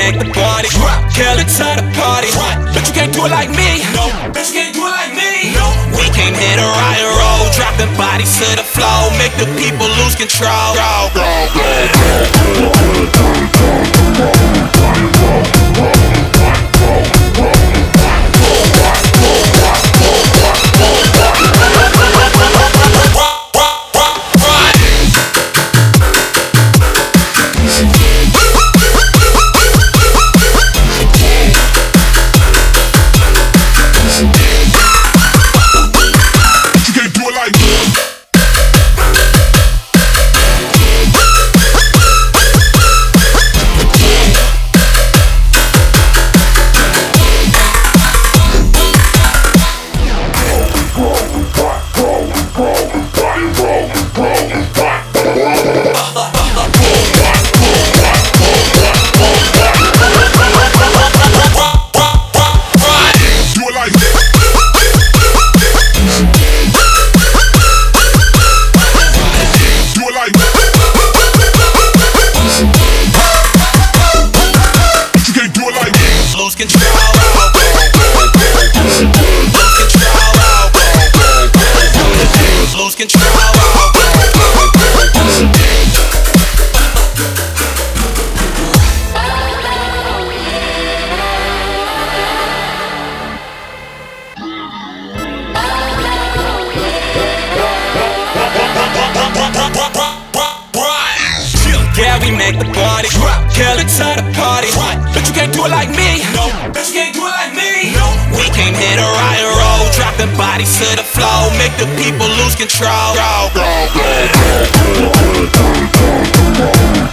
make the party rock, kill it to the party. But you can't do it like me. No, bitch, you can't do it like me. No, we came here to rock and roll, drop the bodies to the floor, make the people lose control. Lose control. Lose control. Yeah, we make the party rock, kill it to the party. But you can't do it like me. No, bitch, you can't do it like me. No, we came here to rock and roll, drop the bodies to the floor, make the people lose control.